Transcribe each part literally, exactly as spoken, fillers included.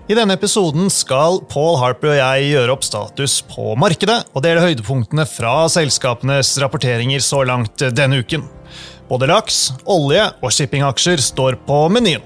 I denne episoden skal Paul Harper og jeg gjøre opp status på markedet og dele høydepunktene fra selskapenes rapporteringer så langt denne uken. Både laks, olje og shippingaksjer står på menyen.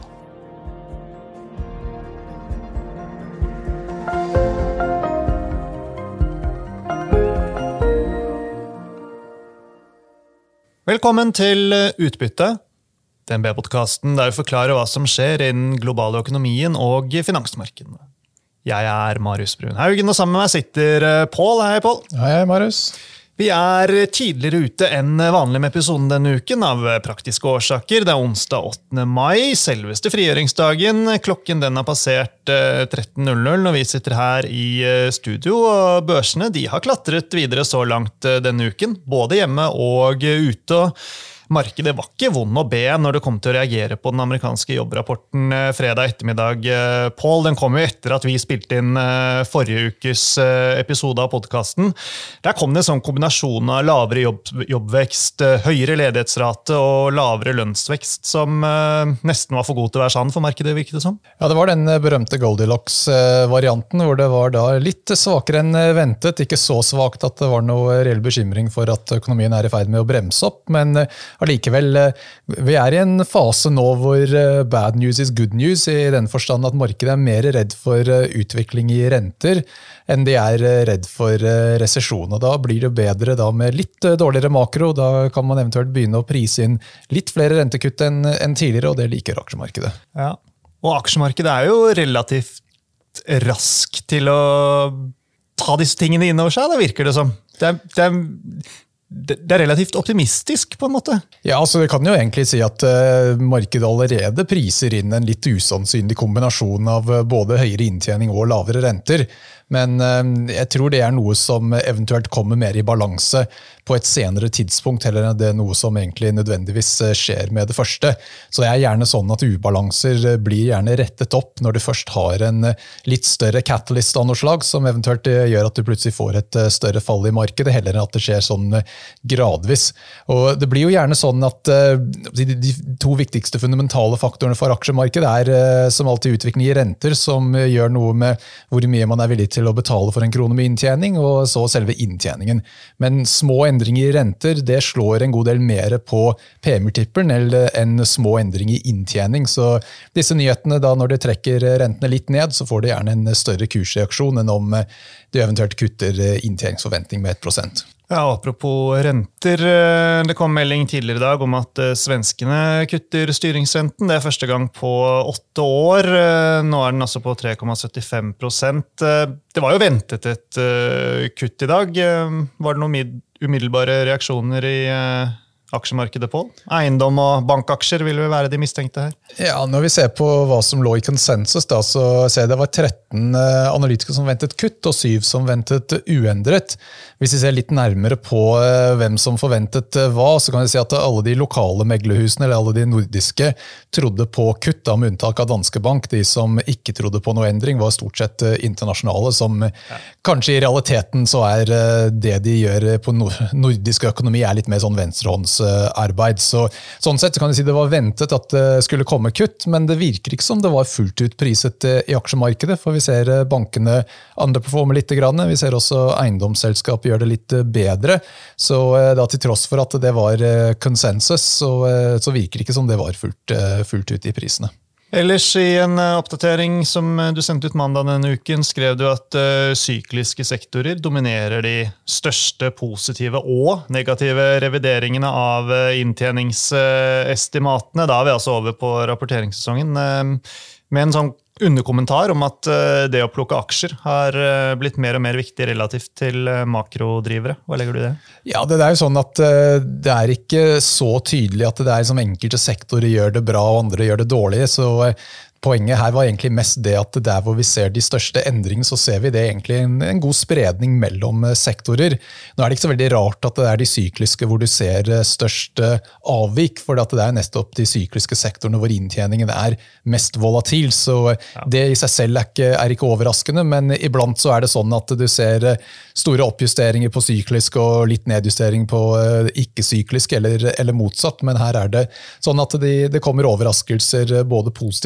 Velkommen til Utbytte. D N B-podcasten der vi forklarer hva som skjer i den globale økonomien og finansmarkedene. Jeg er Marius Brun Haugen, og sammen med meg sitter Paul. Hei, Paul. Hei, Marius. Vi er tidligere ute enn vanlig med episoden denne uken av praktiske årsaker. Det er onsdag åttende mai, selveste frigjøringsdagen. Klokken den har passert tretten null null når vi sitter her i studio, og børsene de har klatret videre så langt denne uken, både hjemme og ute. Markedet var ikke vond å be når det kom til å reagere på den amerikanske jobbrapporten fredag ettermiddag. Paul, den kom jo etter at vi spilte inn forrige ukes episode av podcasten. Der kom det en sånn kombinasjon av lavere jobb, jobbvekst, høyere ledighetsrate og lavere lønnsvekst som nesten var for god til å være sann for markedet, virket det som. Ja, det var den berømte Goldilocks-varianten, hvor det var da litt svakere enn ventet. Ikke så svakt at det var noe reell bekymring for at økonomien er i ferd med å bremse opp, men allikevel, vi er i en fase nå hvor bad news is good news, i den forstand at markedet er mer redd for utvikling i renter enn de er redd for resesjon. Og da blir det bedre da med litt dårligere makro. Da kan man eventuelt begynne å prise inn litt flere rentekutt enn, enn tidligere, og det liker aksjemarkedet. Ja, og aksjemarkedet er jo relativt rask til å ta disse tingene inn over seg, da virker det som. Det er, det er Det er relativt optimistisk på en måte. Ja, altså det kan jo egentlig si at uh, markedet allerede priser inn en litt usannsynlig kombinasjon av uh, både høyere inntjening og lavere renter. Men uh, jeg tror det er noe som eventuelt kommer mer i balanse på et senere tidspunkt, heller enn det er noe som egentlig nødvendigvis skjer med det første. Så det er gjerne sånn at ubalanser blir gjerne rettet opp når du først har en litt større catalyst av noe slag, som eventuelt gjør at du plutselig får et større fall i markedet, heller enn at det skjer sånn gradvis. Og det blir jo gjerne sånn at de to viktigste fundamentale faktorene for aksjemarkedet er som alltid utvikling i renter, som gjør noe med hvor mye man er villig til å betale for en krone med inntjening, og så selve inntjeningen. Men små endringer i renter, det slår en god del mer på P M-multiplen enn små endringer i inntjening. Så disse nyhetene, da når de trekker rentene litt ned, så får de gjerne en større kursreaksjon enn om de eventuelt kutter inntjeningsforventning med ett prosent. Ja, apropos renter, det kom melding tidligere i dag om at svenskene kutter styringsrenten. Det er første gang på åtte år. Nå er den altså på tre komma syttifem prosent. Det var jo ventet et kutt i dag. Var det noen umiddelbare reaksjoner i aksjemarkedet, Paul? Eiendom og bankaksjer vil vel være de mistenkte her? Ja, når vi ser på hva som lå i konsensus, da, så ser jeg det var tretten analytikere som ventet kutt, og syv som ventet uendret. Hvis vi ser litt nærmere på hvem som forventet hva, så kan vi si at alle de lokale meglerhusene, eller alle de nordiske, trodde på kutt, da, med unntak av Danske Bank. De som ikke trodde på noe endring var stort sett internasjonale, som ja. Kanskje i realiteten så er det de gjør på nordisk økonomi er litt mer sånn venstrehåndsarbeid. Så, sånn sett så kan vi si det var ventet at det skulle komme kutt, men det virker ikke som det var fullt ut priset i aksjemarkedet, for vi ser bankene underperformer litt grann. Vi ser også eiendomsselskap gjør det litt bedre, så da til tross for at det var konsensus, så, så virker det ikke som det var fullt, fullt ut i prisene. Ellers i en oppdatering som du sendte ut mandag denne uken, skrev du at uh, sykliske sektorer dominerer de største positive og negative revideringene av uh, inntjeningsestimatene. Da er vi altså over på rapporteringssesongen, uh, med en sånn underkommentar om at uh, det å plukke aksjer har uh, blitt mer og mer viktig relativt til uh, makrodrivere. Hva legger du i det? Ja, det er jo sånn at uh, det er ikke så tydelig at det er som enkelte sektorer gjør det bra og andre gjør det dårlig, så uh, poenget her var egentlig mest det at der hvor vi ser de største endringene, så ser vi det egentlig en, en god spredning mellom sektorer. Nå er det ikke så veldig rart at det er de sykliske hvor du ser størst avvik, for det er nettopp de sykliske sektorene hvor inntjeningen er mest volatil, så ja. Det i seg selv er ikke, er ikke overraskende, men iblant så er det sånn at du ser store oppjusteringer på syklisk og litt nedjustering på ikke-syklisk, eller, eller motsatt, men her er det sånn at det de kommer overraskelser både positive og negative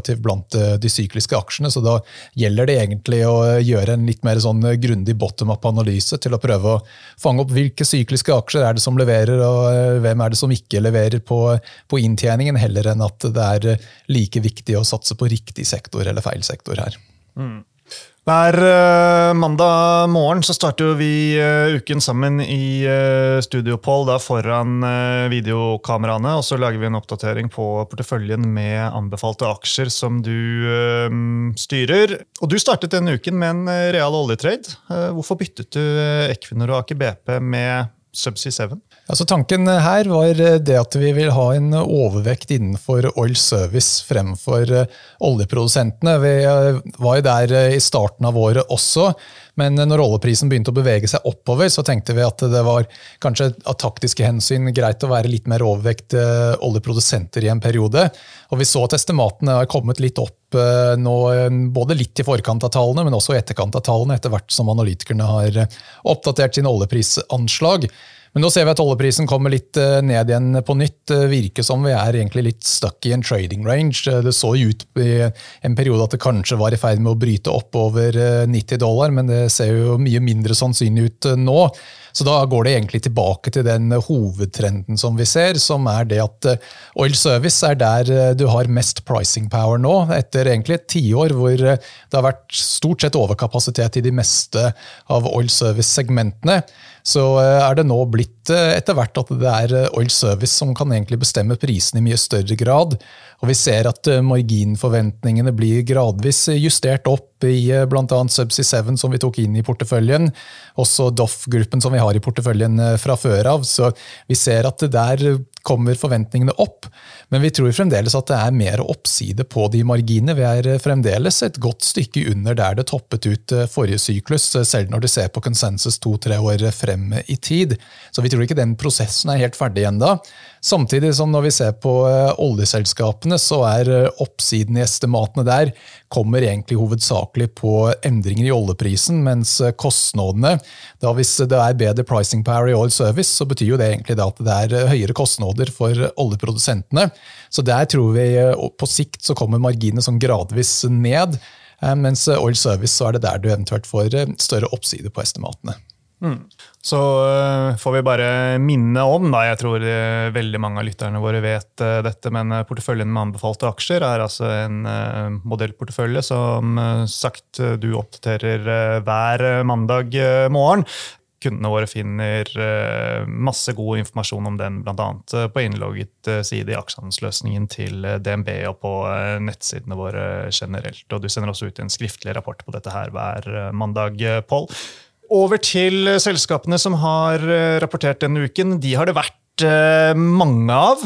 negativ blant de sykliske aksjene, så da gjelder det egentlig å gjøre en litt mer sånn grundig bottom-up-analyse til å prøve å fange opp hvilke sykliske aksjer er det som leverer, og hvem er det som ikke leverer på, på inntjeningen, heller enn at det er like viktig å satse på riktig sektor eller feil sektor her. Mm. Hver uh, mandag morgen så starter vi uh, uken sammen i uh, Studio Paul da foran uh, videokameraene, og så lager vi en oppdatering på porteføljen med anbefalte aksjer som du uh, styrer. Og du startet denne uken med en real oljetrade. Uh, hvorfor byttet du uh, Equinor og Aker B P med Subsea seven? Altså, tanken her var det at vi vil ha en overvekt innenfor oil service fremfor oljeprodusentene. Vi var jo der i starten av året også, men når oljeprisen begynte å bevege seg oppover, så tenkte vi at det var kanskje av taktiske hensyn greit å være litt mer overvekt oljeprodusenter i en periode. Og vi så at estimatene har kommet litt opp nå, både litt i forkant av tallene, men også i etterkant av tallene, etter hvert som analytikerne har oppdatert sin oljeprisanslag. Men nå ser vi at oljeprisen kommer litt ned igjen på nytt. Virker som vi er egentlig litt stuck i en trading range. Det så ut i en periode at det kanskje var i ferd med å bryte opp over nitti dollar, men det ser jo mye mindre sannsynlig ut nå. Så da går det egentlig tilbake til den hovedtrenden som vi ser, som er det at oil service er der du har mest pricing power nå, etter egentlig et tiår hvor det har vært stort sett overkapasitet i de meste av oil service-segmentene. Så er det nå blitt etter hvert at det er oil service som kan egentlig bestemme prisen i mye større grad. Og vi ser at marginforventningene blir gradvis justert opp i blant annet Subsea seven som vi tok inn i porteføljen, også D O F-gruppen som vi har i porteføljen fra før av. Så vi ser at der kommer forventningene opp, men vi tror fremdeles at det er mer oppside på de marginene. Vi er fremdeles et godt stykke under der det toppet ut forrige syklus, selv når du ser på konsensus to-tre år frem i tid. Så vi tror ikke den prosessen er helt ferdig enda. Samtidig som når vi ser på oljeselskapene, så er oppsiden i estimatene der kommer egentlig hovedsakelig på endringer i oljeprisen, mens kostnadene, da hvis det er bedre pricing power i oil service, så betyr jo det egentlig at det er høyere kostnader for oljeprodusentene. Så der tror vi på sikt så kommer marginene sånn gradvis ned, mens oil service så er det der du eventuelt får større oppside på estimatene. Mm. Så uh, får vi bare minne om, da, jeg tror uh, veldig mange av lytterne våre vet uh, dette, men uh, porteføljen med anbefalte aksjer er altså en uh, modellportefølje som uh, sagt uh, du oppdaterer uh, hver mandag uh, morgen. Kundene våre finner uh, masse god informasjon om den, blant annet uh, på innlogget uh, side i aksjehandelsløsningen til uh, D N B og på uh, nettsidene våre generelt. Og du sender også ut en skriftlig rapport på dette her hver uh, mandag, uh, Paul. Over til selskapene som har rapportert denne uken. De har det vært mange av.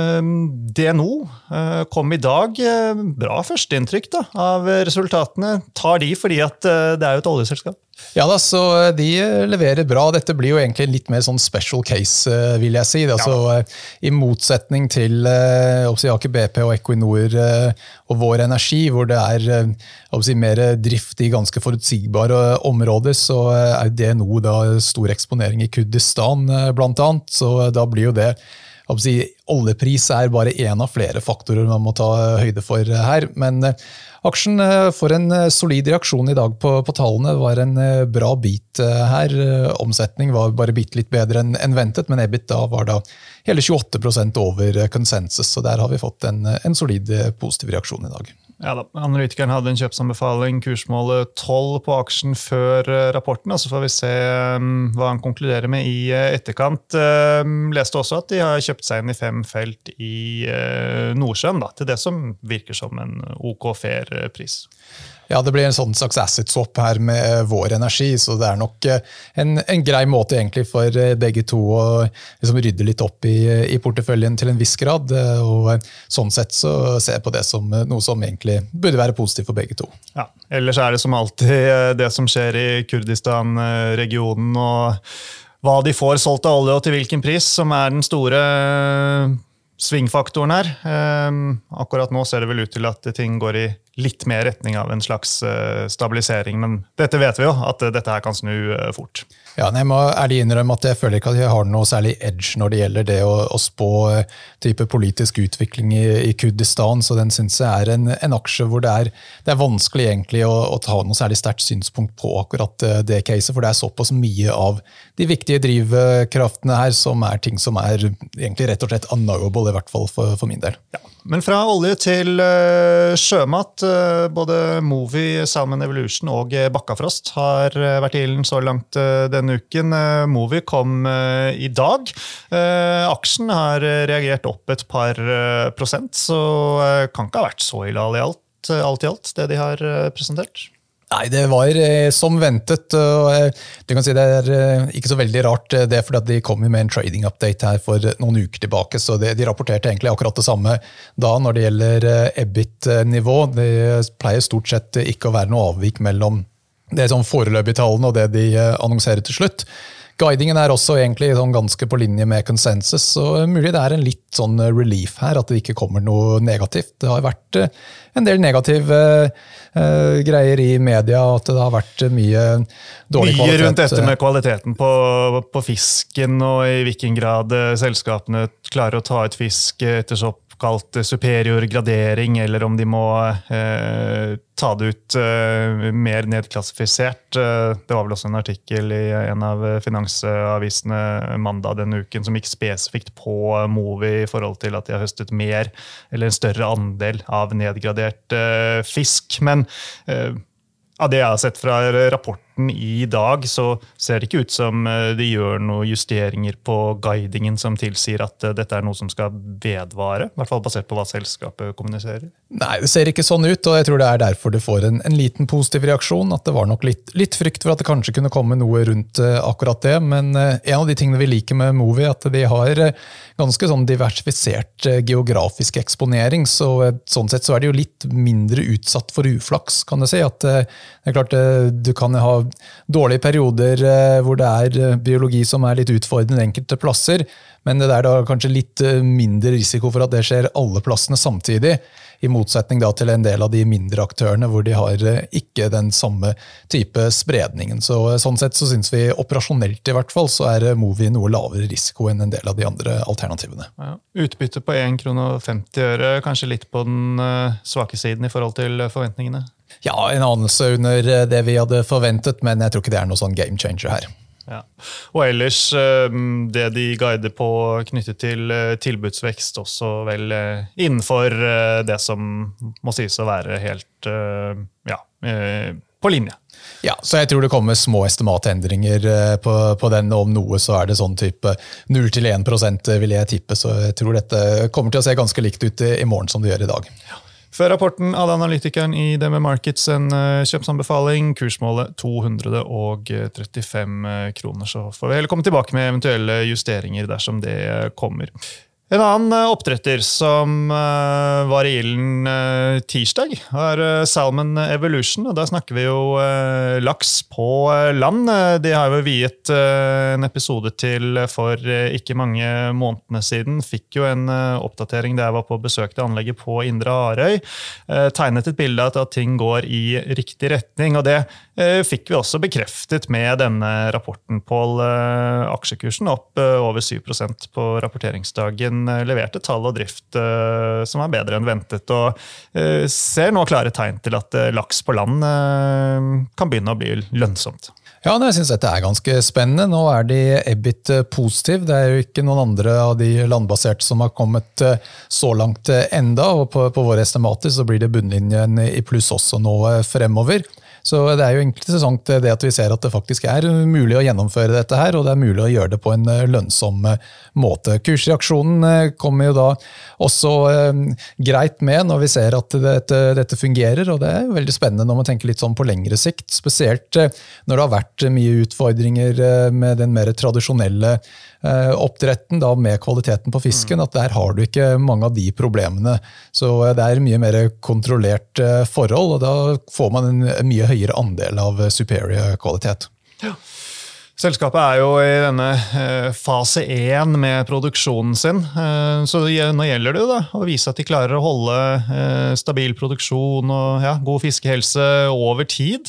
D N O kom i dag. Bra førsteinntrykk da, av resultatene. Tar de fordi at det er jo et oljeselskap? Ja da, så de leverer bra. Dette blir jo egentlig litt mer sånn special case, vil jeg si. Altså, ja. I motsetning til Aker B P og Equinor og Vår Energi, hvor det er si, mer drift i ganske forutsigbare områder, så er D N O da stor eksponering i Kurdistan blant annet, så da blir jo det si, oljepris er bare en av flere faktorer man må ta høyde for her, men aksjen får en solid reaksjon i dag på, på tallene, var en bra bit her. Omsetning var bare bitte litt bedre enn, enn ventet, men EBITDA var da hele tjueåtte prosent over konsensus, så der har vi fått en, en solid positiv reaksjon i dag. Ja da, analytikeren hadde en kjøpsanbefaling, kursmålet tolv på aksjen før rapporten, og så får vi se um, hva han konkluderer med i etterkant. Um, leste også at de har kjøpt seg inn i fem felt i uh, Nordsjøen, da, til det som virker som en OK fair pris. Ja, det blir en sånn slags asset swap her med Vår Energi, så det er nok en, en grei måte egentlig for begge to å liksom rydde litt opp i, i porteføljen til en viss grad, og sånn sett så ser jeg på det som noe som egentlig burde være positivt for begge to. Ja, ellers er det som alltid det som skjer i Kurdistan-regionen, og hva de får solgt av olje og til hvilken pris, som er den store svingfaktoren her. Akkurat nå ser det vel ut til at ting går i litt mer retning av en slags stabilisering, men dette vet vi jo, at dette her kan snu fort. Ja, jeg må ærlig innrømme at jeg føler ikke at jeg har noe særlig edge når det gjelder det å, å spå type politisk utvikling i, i Kurdistan, så den synes jeg er en, en aksje hvor det er, det er vanskelig egentlig å, å ta noe særlig sterkt synspunkt på akkurat det caset, for det er såpass mye av de viktige drivkraftene her som er ting som er egentlig rett og slett unknowable, i hvert fall for, for min del. Ja. Men fra olje til uh, sjømat, uh, både Movi, Salmon Evolution og Bakkafrost har uh, vært i ilden så langt uh, denne uken. Uh, Movi kom uh, i dag. Uh, aksjen har reagert opp et par uh, prosent, så uh, kan ikke ha vært så ille i alt, uh, alt i alt, det de har uh, presentert. Nei, det var eh, som ventet, og eh, du kan si det er eh, ikke så veldig rart eh, det, fordi at de kom med en trading update her for noen uker tilbake, så det, de rapporterte egentlig akkurat det samme da når det gjelder eh, E B I T-nivå. Det pleier stort sett ikke å være noe avvik mellom det som foreløpige tallene og det de eh, annonserer til slutt. Guidingen er også egentlig sånn ganske på linje med consensus, så mulig det er en litt sånn relief her, at det ikke kommer noe negativt. Det har vært en del negative uh, greier i media, at det har vært mye dårlig kvalitet. Mye rundt dette med kvaliteten på, på fisken, og i hvilken grad selskapene klarer å ta ut fisk etter såkalt superior gradering, eller om de må eh, ta det ut eh, mer nedklassifisert. Det var vel også en artikkel i en av finansavisene mandag denne uken som gikk spesifikt på Movi i forhold til at de har høstet mer eller en større andel av nedgradert eh, fisk. Men eh, av det jeg har sett fra rapporten i dag, så ser det ikke ut som de gjør noen justeringer på guidingen som tilsier at dette er noe som skal vedvare, i hvert fall basert på hva selskapet kommuniserer. Nei, det ser ikke sånn ut, og jeg tror det er derfor du får en, en liten positiv reaksjon, at det var nok litt, litt frykt for at det kanskje kunne komme noe rundt akkurat det, men en av de tingene vi liker med Movi er at de har ganske sånn diversifisert geografisk eksponering, så sånn sett så er det jo litt mindre utsatt for uflaks, kan du si, at det er klart du kan ha dårlige perioder hvor det er biologi som er litt utfordrende enkelte plasser, men det er da kanskje litt mindre risiko for at det skjer alle plassene samtidig, i motsetning da til en del av de mindre aktørene hvor de har ikke den samme type spredningen. Så sånn sett så synes vi operasjonelt i hvert fall så er Movi noe lavere risiko enn en del av de andre alternativene. Ja, utbytte på en krone og femti øre, kanskje litt på den svake siden i forhold til forventningene? Ja, en anelse under det vi hadde forventet, men jeg tror ikke det er noe sånn game changer her. Ja. Og ellers, det de guider på knyttet til tilbudsvekst, også vel innenfor det som må sies å være helt ja, på linje. Ja, så jeg tror det kommer små estimatendringer på, på den, og om noe så er det sånn type null til en prosent vil jeg tippe, så jeg tror dette kommer til å se ganske likt ut i morgen som det gjør i dag. Ja. Før rapporten hadde analytikeren i D M Markets en kjøpsanbefaling, kursmålet to hundre trettifem kroner, så får vi heller komme tilbake med eventuelle justeringer dersom det kommer. En annen oppdretter som var i ilden tirsdag er Salmon Evolution, og da snakker vi jo laks på land. De har jo viet en episode til for ikke mange månedene siden. Fikk jo en oppdatering da jeg var på besøk til anlegget på Indre Arøy. Tegnet et bilde av at ting går i riktig retning, og det fikk vi også bekreftet med denne rapporten. Pål, aksjekursen opp over syv prosent på rapporteringsdagen, leverte tall og drift uh, som er bedre enn ventet, og uh, ser nå klare tegn til at uh, laks på land uh, kan begynne å bli lønnsomt. Ja, jeg synes dette er ganske spennende. Nå er de E B I T positiv. Det er jo ikke noen andre av de landbaserte som har kommet så langt enda, og på, på våre estimater så blir det bunnlinjen i pluss også nå fremover. Så det er jo interessant det at vi ser at det faktisk er mulig å gjennomføre dette her, og det er mulig å gjøre det på en lønnsom måte. Kursreaksjonen kommer jo da også greit med når vi ser at dette, dette fungerer, og det er jo veldig spennende når man tenker litt sånn på lengre sikt, spesielt når det har vært mye utfordringer med den mer tradisjonelle oppdretten da, med kvaliteten på fisken, at der har du ikke mange av de problemene. Så det er mye mer kontrollert forhold, og da får man en mye høyere andel av superior kvalitet. Ja. Selskapet er jo i denne fase én med produksjonen sin, så nå gjelder det jo da å vise at de klarer å holde stabil produksjon og ja, god fiskehelse over tid.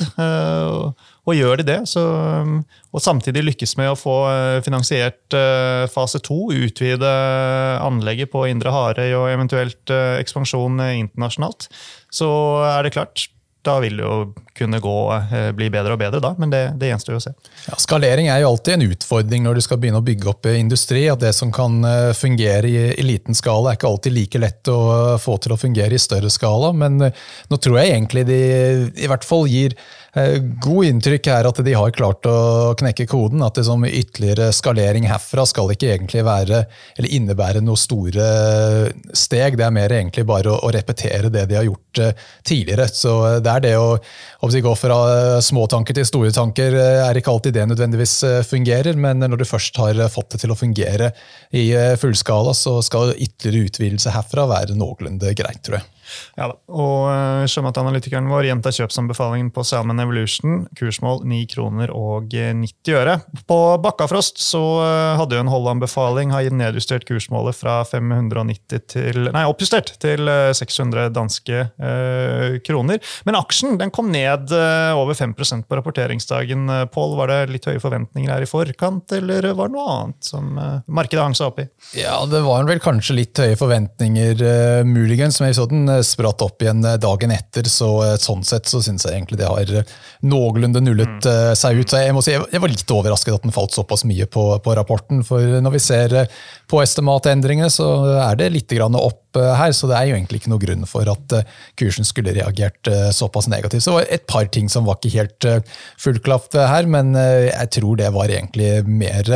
Og gjør de det, så, og samtidig lykkes med å få finansiert fase to, utvide anlegget på Indre Harøy og eventuelt ekspansjon internasjonalt, så er det klart. Da vil det jo kunne gå, bli bedre og bedre da, men det, det gjenstår jo å se. Ja, skalering er jo alltid en utfordring når du skal begynne å bygge opp industri, at det som kan fungere i, i liten skala er ikke alltid like lett å få til å fungere i større skala, men nå tror jeg egentlig de i hvert fall gir god inntrykk her at de har klart å knekke koden, at det som ytterligere skalering herfra skal ikke egentlig være, eller innebære noen store steg, det er mer egentlig bare å, å repetere det de har gjort tidligere, så det er det å, å gå fra små tanker til store tanker, er ikke alltid det nødvendigvis fungerer, men når du først har fått det til å fungere i fullskala, så skal ytterligere utvidelse herfra være noenlunde greit, tror jeg. Ja da, og sjømatanalytikeren vår gjentar kjøpsanbefalingen på Salmon Evolution, kursmål ni kroner og nitti øre. På Bakkafrost så hadde jo en holdanbefaling, har nedjustert kursmålet fra fem hundre nitti til, nei, oppjustert til seks hundre danske eh, kroner. Men aksjen, den kom ned eh, over fem prosent på rapporteringsdagen. Pål, var det litt høye forventninger her i forkant, eller var det noe annet som eh, markedet hang seg opp i? Ja, det var vel kanskje litt høye forventninger, eh, muligens, men jeg så den spratt opp igjen dagen etter, så sånn sett så synes jeg egentlig det har noenlunde nullet mm. seg ut. Så jeg må si, jeg var litt overrasket at den falt såpass mye på, på rapporten, for når vi ser på estimatendringene, så er det litt grann opp her, så det er jo egentlig ikke noe grunn for at kursen skulle reagert såpass negativt. Så det var et par ting som var ikke helt fullklapp her, men jeg tror det var egentlig mer,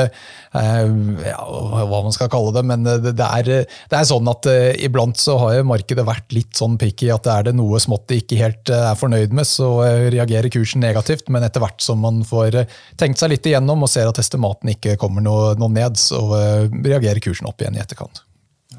ja, hva man skal kalle det, men det er, det er sånn at iblant så har jo markedet vært litt sånn picky, at er det noe smått de ikke helt er fornøyd med, så reagerer kursen negativt, men etter hvert som man får tenkt seg litt igjennom og ser at estimaten ikke kommer noe, noe ned, så reagerer kursen opp igjen i etterkant.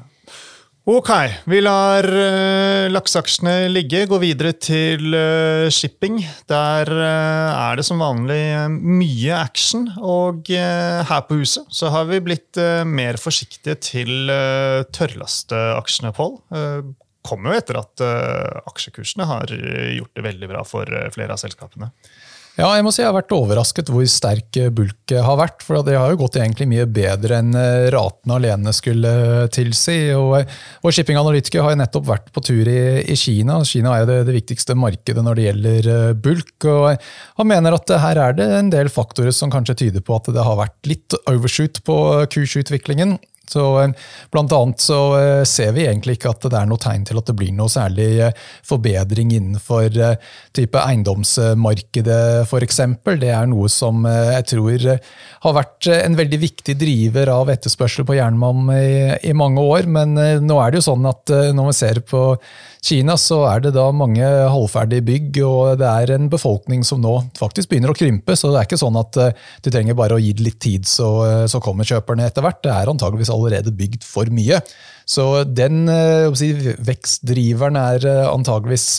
Ok, vi lar uh, lakseaksjene ligge, gå videre til uh, shipping. Der uh, er det som vanlig uh, mye action, og uh, her på huset så har vi blitt uh, mer forsiktige til uh, tørrlasteaksjene, Pål. Uh, kommer jo etter at uh, aksjekursene har gjort det veldig bra for uh, flere av selskapene. Ja, jeg må si jeg har vært overrasket hvor sterk bulk har vært, for det har jo gått egentlig mye bedre enn raten alene skulle tilsi, og, og shippinganalytikere har jo nettopp vært på tur i, i Kina. Kina er jo det, det viktigste markedet når det gjelder bulk, og han mener at her er det en del faktorer som kanskje tyder på at det har vært litt overshoot på kursutviklingen. Så blant annet så ser vi egentlig ikke at det er noe tegn til at det blir noe særlig forbedring innenfor type eiendomsmarkedet for eksempel. Det er noe som jeg tror har vært en veldig viktig driver av etterspørsel på jernmalm i, i mange år, men nå er det jo sånn at når vi ser på Kina så er det da mange halvferdige bygg, og det er en befolkning som nå faktisk begynner å krympe, så det er ikke sånn at du trenger bare å gi det litt tid, så, så kommer kjøperne etter hvert. Det er antageligvis allerede bygd for mye. Så den si, vekstdriveren er antageligvis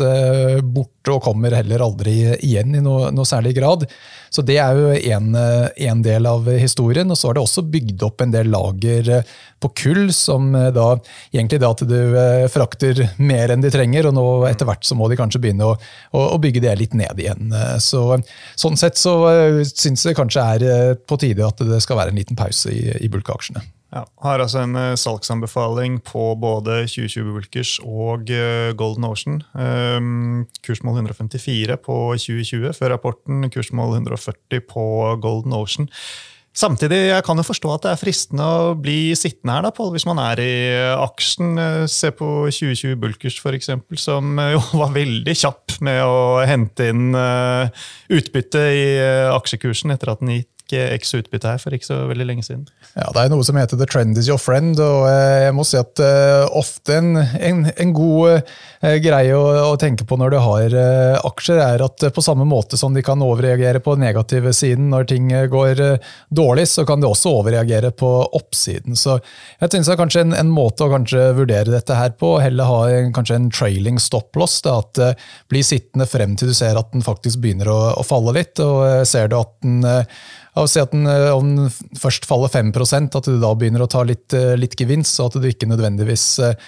borte og kommer heller aldri igjen i noe, noe særlig grad. Så det er jo en, en del av historien, og så er det også bygd opp en del lager på kull, som da egentlig da at du frakter mer enn de trenger, og nå etter hvert så må de kanskje begynne å, å bygge det litt ned igjen. Så, sånn sett så synes jeg kanskje er på tide at det skal være en liten pause i, i bulkaksjene. Ja, har altså en uh, salgsanbefaling på både tjue tjue Bulkers og uh, Golden Ocean. Um, kursmål hundre femtifire på tjue tjue før rapporten, kursmål hundre førti på Golden Ocean. Samtidig, jeg kan jo forstå at det er fristende å bli sittende her da, Pål, hvis man er i aksjen. Se på tjue tjue Bulkers for eksempel, som jo var veldig kjapp med å hente inn uh, utbytte i uh, aksjekursen etter at den gikk X utbytte her for ikke så veldig lenge siden. Ja, det er noe som heter The Trend is your friend, og jeg må si at uh, ofte en, en, en god uh, greie å, å tenke på når du har uh, aksjer er at uh, på samme måte som de kan overreagere på negative siden når ting uh, går uh, dårlig, så kan de også overreagere på oppsiden. Så jeg synes det er kanskje en, en måte å kanskje vurdere dette her på, heller ha en, kanskje en trailing stop loss, da, at uh, bli sittende frem til du ser at den faktisk begynner å, å falle litt, og uh, ser du at den uh, av å si at den, om den først faller fem prosent, at du da begynner å ta litt, litt gevinst, så at du ikke nødvendigvis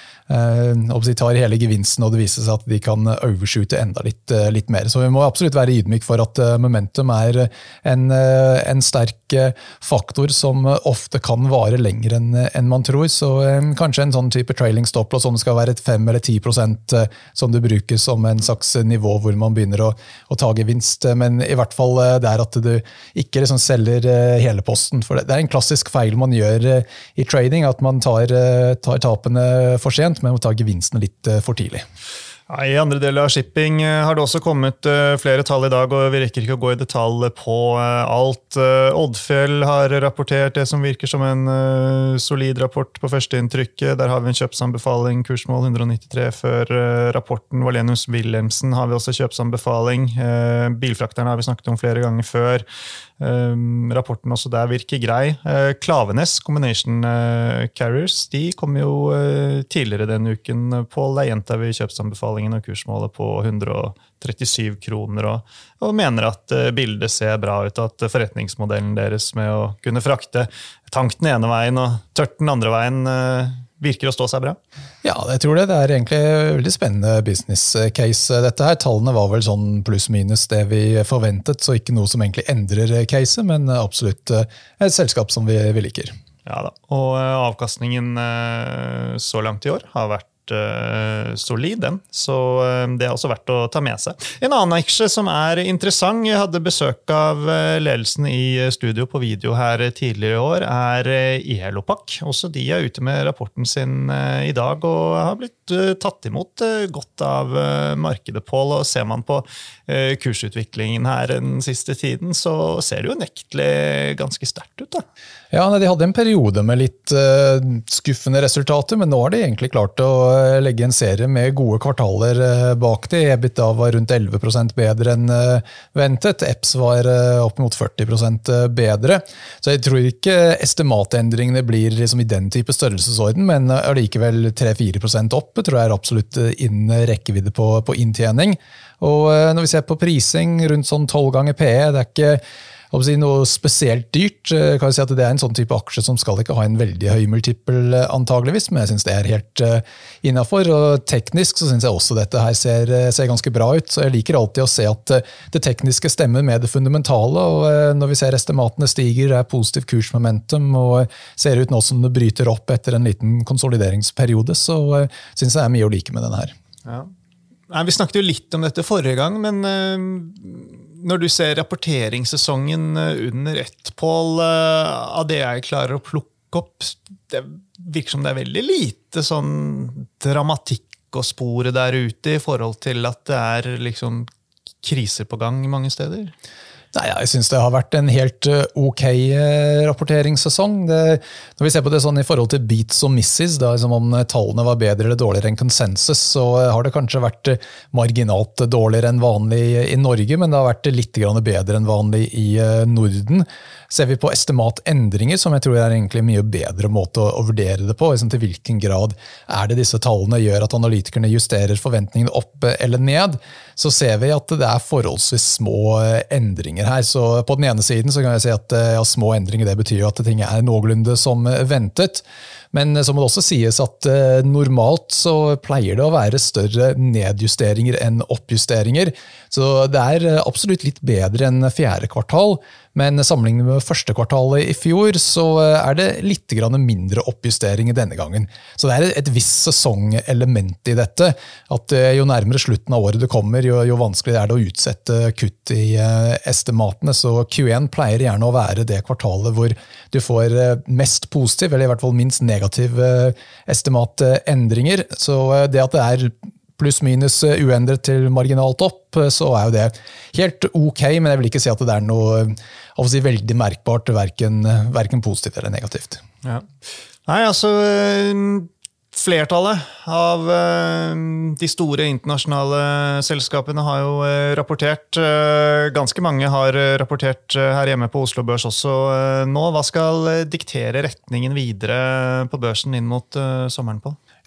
eh, tar hele gevinsten, og det viser seg at de kan overshoote enda litt, litt mer. Så vi må absolutt være ydmyk for at momentum er en, en sterk faktor som ofte kan vare lenger enn, enn man tror, så eh, kanskje en sånn type trailing stop loss som skal være et fem eller ti prosent som du bruker som en slags nivå hvor man begynner å, å ta gevinst, men i hvert fall det er at du ikke liksom selger hele posten, for det, det er en klassisk feil man gjør i trading, at man tar, tar tapene for sent, men man tar gevinsten litt for tidlig. I andre deler av shipping har det også kommet flere tall i dag, og vi rekker ikke å gå i detalj på alt. Oddfjell har rapportert det som virker som en solid rapport på førsteinntrykket. Der har vi en kjøpsanbefaling, kursmål hundre nittitre før rapporten. Wallenius Wilhelmsen har vi også kjøpsanbefaling. Bilfrakterne har vi snakket om flere ganger før. Um, rapporten også der virker grei. Uh, Klaveness, Combination uh, Carriers, de kom jo uh, tidligere denne uken på det gjentar vi kjøpsanbefalingen og kursmålet på hundre trettisju kroner, og, og mener at uh, bildet ser bra ut, at forretningsmodellen deres med å kunne frakte tank den ene veien og tørt den andre veien uh, virker å stå seg bra? Ja, jeg tror det. Det er egentlig en veldig spennende business case. Dette her, tallene var vel sånn pluss minus det vi forventet, så ikke noe som egentlig endrer caset, men absolutt et selskap som vi, vi liker. Ja da, og avkastningen så langt i år har vært solid den, så det er også verdt å ta med seg. En annen aksje som er interessant, jeg hadde besøk av ledelsen i studio på video her tidligere i år, er Elopak. Også de er ute med rapporten sin i dag, og har blitt tatt imot godt av markedet, Pål, og ser man på kursutviklingen her den siste tiden, så ser det jo nektelig ganske sterkt ut da. Ja, de hadde en periode med litt uh, skuffende resultater, men nå har de egentlig klart å uh, legge en serie med gode kvartaler uh, bak det. EBITDA var rundt elleve prosent bedre enn uh, ventet. E P S var uh, opp mot førti prosent bedre. Så jeg tror ikke estimatendringene blir liksom i den type størrelsesorden, men er likevel tre til fire prosent opp, tror jeg er absolutt innen rekkevidde på, på inntjening. Og uh, når vi ser på prising rundt sånn tolv ganger P E, det er ikke Si noe spesielt dyrt, kan jeg si at det er en sånn type aksje som skal ikke ha en veldig høy multiple antageligvis, men jeg synes det er helt innenfor, og teknisk så synes jeg også dette her ser, ser ganske bra ut, så jeg liker alltid å se at det tekniske stemmer med det fundamentale, og når vi ser estimatene stiger, det er positiv kursmomentum, og ser ut nå som det bryter opp etter en liten konsolideringsperiode, så synes jeg det er mye å like med denne her. Ja. Nei, vi snakket jo litt om dette forrige gang, men når du ser rapporteringssesongen under ett, Pål, av det jeg klarer å plukke opp, det virker som det er veldig lite sånn dramatikk å spore der ute i forhold til at det er liksom kriser på gang mange steder. Nei, jeg synes det har vært en helt ok rapporteringssesong. Det, når vi ser på det sånn i forhold til beats og misses, da, som om tallene var bedre eller dårligere enn consensus, så har det kanskje vært marginalt dårligere enn vanlig i Norge, men det har vært litt bedre enn vanlig i Norden. Ser vi på estimatendringer, som jeg tror er egentlig en mye bedre måte å, å vurdere det på, liksom til hvilken grad er det disse tallene gjør at analytikerne justerer forventningene opp eller ned, så ser vi at det er forholdsvis små endringer her. Så på den ene siden så kan jeg si at ja, små endringer, det betyr jo at ting er noenlunde som ventet. Men så må det også sies at eh, normalt så pleier det å være større nedjusteringer enn oppjusteringer. Så det er absolutt litt bedre enn fjerde kvartal, men sammenlignet med første kvartalet i fjor så er det litt grann mindre oppjustering denne gangen. Så det er et visst sesongelement i dette, at jo nærmere slutten av året det kommer, jo, jo vanskeligere er det å utsette kutt i eh, estimatene. Så Q én pleier gjerne å være det kvartalet hvor du får mest positiv, eller i hvert fall minst negative estimatendringer. Så det at det er pluss minus uendret til marginalt opp, så er jo det helt ok, men jeg vil ikke si at det er noe av å si veldig merkbart, hverken, hverken positivt eller negativt. Ja. Nei, altså flertallet av de store internasjonale selskapene har jo rapportert, ganske mange har rapportert her hjemme på Oslo Børs også nå. Hva skal diktere retningen videre på børsen inn mot sommeren på?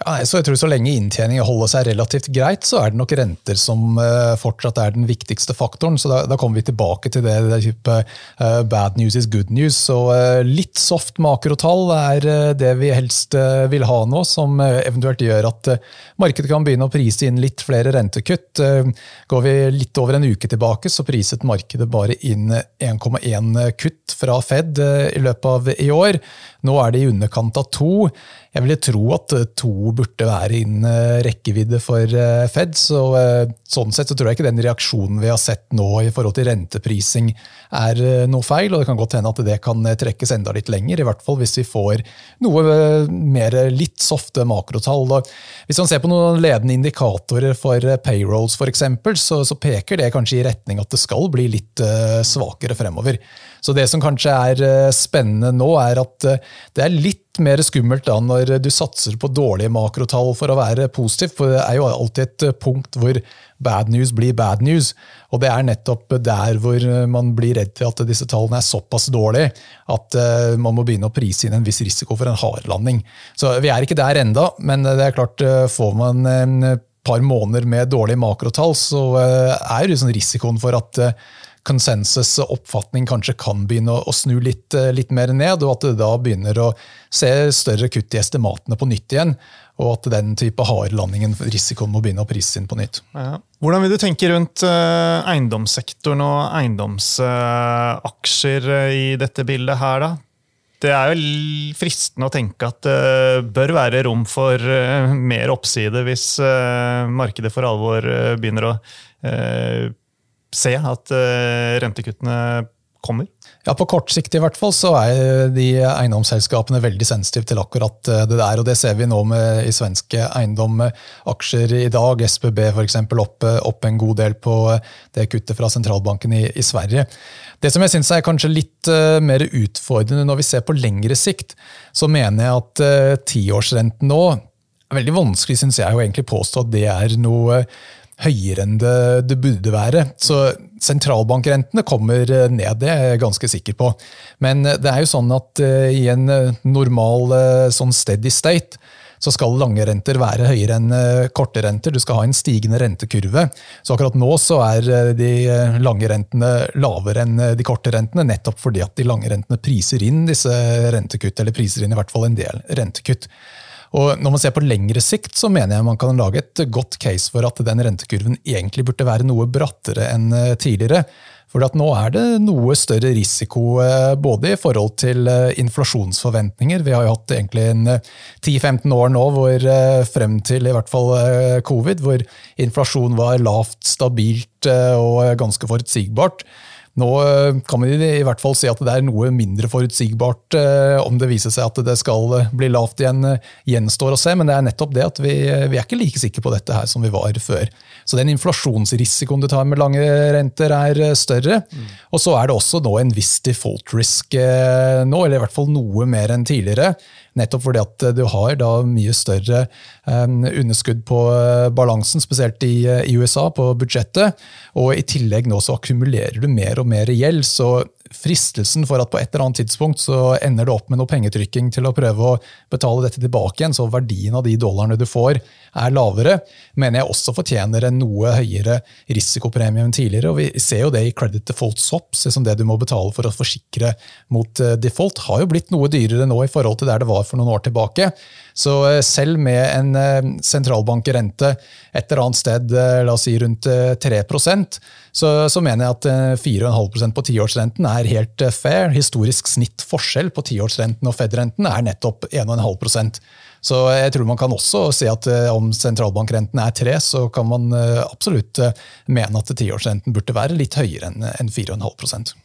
Ja, så jeg tror så lenge inntjeningen holder seg relativt greit, så er det nok renter som uh, fortsatt er den viktigste faktoren. Så da, da kommer vi tilbake til det, det type uh, bad news is good news. Så uh, litt soft makrotall er uh, det vi helst uh, vil ha nå, som uh, eventuelt gjør at uh, markedet kan begynne å prise inn litt flere rentekutt. Uh, går vi litt over en uke tilbake, så priset markedet bare inn en komma en kutt fra Fed uh, i løpet av i år. Nå er det i underkant av to. Jeg vil tro at to burde være innen rekkevidde for Fed, så sånn sett så tror jeg ikke den reaksjonen vi har sett nå i forhold til renteprising er noe feil, og det kan godt hende at det kan trekkes enda litt lenger, i hvert fall hvis vi får noe mer litt softe makrotall. Hvis man ser på noen ledende indikatorer for payrolls for eksempel, så, så peker det kanskje i retning at det skal bli litt svakere fremover. Så det som kanskje er spennende nå er at det er litt mer skummelt da når du satser på dårlige makrotall for å være positiv, for det er jo alltid et punkt hvor bad news blir bad news, og det er nettopp der hvor man blir redd til at disse tallene er såpass dårlige at man må begynne å prise inn en viss risiko for en hardlanding. Så vi er ikke der enda, men det er klart, får man en par måneder med dårlige makrotall, så er det sånn risikoen for at konsensus-oppfatning kanskje kan begynne å snu litt, litt mer ned, og at det da begynner å se større kutt i estimatene på nytt igjen, og at den type hardlandingen, risikoen må begynne å prise inn på nytt. Ja. Hvordan vil du tenke rundt eiendomssektoren og eiendomsaksjer i dette bildet her da? Det er jo fristende å tenke at det bør være rom for mer oppside hvis markedet for alvor begynner å se at uh, rentekuttene kommer? Ja, på kort sikt i hvert fall så er de eiendomsselskapene veldig sensitive til akkurat det der, og det ser vi nå med i svenske eiendomaksjer i dag. S B B for eksempel opp, opp en god del på det kuttet fra sentralbanken i, i Sverige. Det som jeg synes er kanskje litt uh, mer utfordrende når vi ser på lengre sikt, så mener jeg at uh, tiårsrenten nå er veldig vanskelig, synes jeg jo egentlig påstå at det er noe høyere enn det, det burde være. Så sentralbankrentene kommer ned, det er jeg ganske sikker på. Men det er jo sånn at uh, i en normal uh, sånn steady state, så skal lange renter være høyere enn uh, korte renter. Du skal ha en stigende rentekurve. Så akkurat nå så er uh, de lange rentene lavere enn de korte rentene, nettopp fordi at de lange rentene priser inn disse rentekutt, eller priser inn i hvert fall en del rentekutt. Og når man ser på lengre sikt, så mener jeg man kan lage et godt case for at den rentekurven egentlig burde være noe brattere enn tidligere. For at nå er det noe større risiko både i forhold til inflasjonsforventninger. Vi har jo hatt egentlig en ti til femten år nå hvor frem til i hvert fall covid, hvor inflasjon var lavt, stabilt og ganske forutsigbart. Nå kan man i hvert fall si at det er noe mindre forutsigbart om det viser seg at det skal bli lavt igjen, gjenstår å se, men det er nettopp det at vi, vi er ikke like sikre på dette her som vi var før. Så den inflasjonsrisikoen du tar med lange renter er større, mm. og så er det også nå en viss default risk nå, eller i hvert fall noe mer enn tidligere, nettopp fordi at du har da mye større um, underskudd på balansen, spesielt i, i U S A på budsjettet, og i tillegg nå så akkumulerer du mer og mer gjeld, så fristelsen for at på et eller annet tidspunkt så ender det opp med noe pengetrykking til å prøve å betale dette tilbake igjen, så verdien av de dollarene du får er lavere, mener jeg også fortjener en noe høyere risikopremie enn tidligere, og vi ser jo det i credit default swaps, som det du må betale for å forsikre mot default, har jo blitt noe dyrere nå i forhold til der det var for noen år tilbake. Så selv med en sentralbankrente et eller annet sted, la oss si rundt tre prosent, så, så mener jeg at fire komma fem prosent på tiårsrenten er helt fair. Historisk snitt forskjell på tiårsrenten og Fed-renten er nettopp en komma fem prosent. Så jeg tror man kan også si at om sentralbankrenten er tre, så kan man absolutt mene at tiårsrenten burde være litt høyere enn fire komma fem prosent.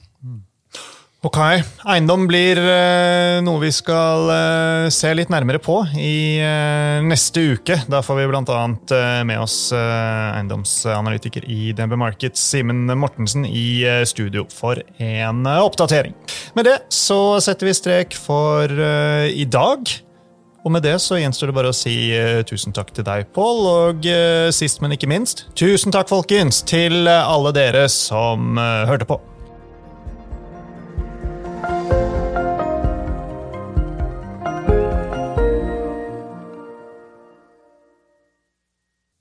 Ok, eiendom blir noe vi skal se litt nærmere på i neste uke. Da får vi blant annet med oss eiendomsanalytiker i D N B Markets, Simen Mortensen, i studio for en oppdatering. Med det så setter vi strek for i dag. Og med det så gjenstår det bare å si tusen takk til deg, Paul, og sist, men ikke minst, tusen takk, folkens, til alle dere som hørte på.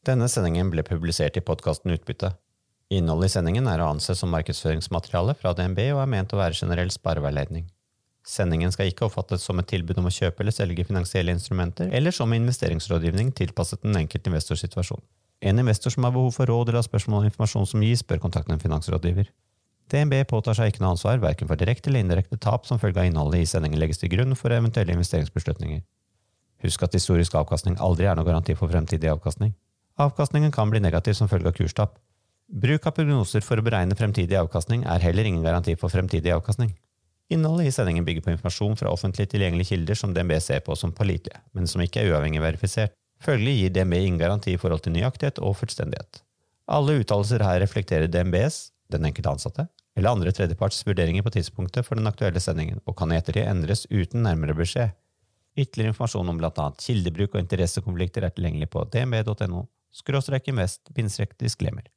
Denne sendingen ble publisert i podcasten Utbytte. Innholdet i sendingen er å anse som markedsføringsmateriale fra D N B og er ment å være generell spareveiledning. Sendingen skal ikke oppfattes som et tilbud om å kjøpe eller selge finansielle instrumenter, eller som investeringsrådgivning tilpasset den enkelte investorsituasjon. En investor som har behov for råd eller har spørsmål og informasjon som gis, bør kontakte en finansrådgiver. D N B påtar seg ikke noe ansvar, hverken for direkte eller indirekte tap som følge av innholdet i sendingen legges til grunn for eventuelle investeringsbeslutninger. Husk at historisk avkastning aldri er noe garanti for fremtidig avkastning. Avkastningen kan bli negativ som følge av kurstap. Bruk av prognoser for å beregne fremtidig avkastning er heller ingen garanti for fremtidig avkastning. Innholdet i sendingen bygger på informasjon fra offentlig tilgjengelige kilder som D N B ser på som pålitelige, men som ikke er uavhengig verifisert. Følgelig gir D N B ingen garanti i forhold til nøyaktighet og fullstendighet. Alle uttalelser her reflekterer D N Bs, den enkelte ansatte, eller andre tredjeparts vurderinger på tidspunktet for den aktuelle sendingen, og kan i ettertid endres uten nærmere beskjed. Ytterligere informasjon om blant annet kildebruk og interessekonflikter er tilgjengelig på d n b punktum n o skråstrek invest bindestrek disclaimer.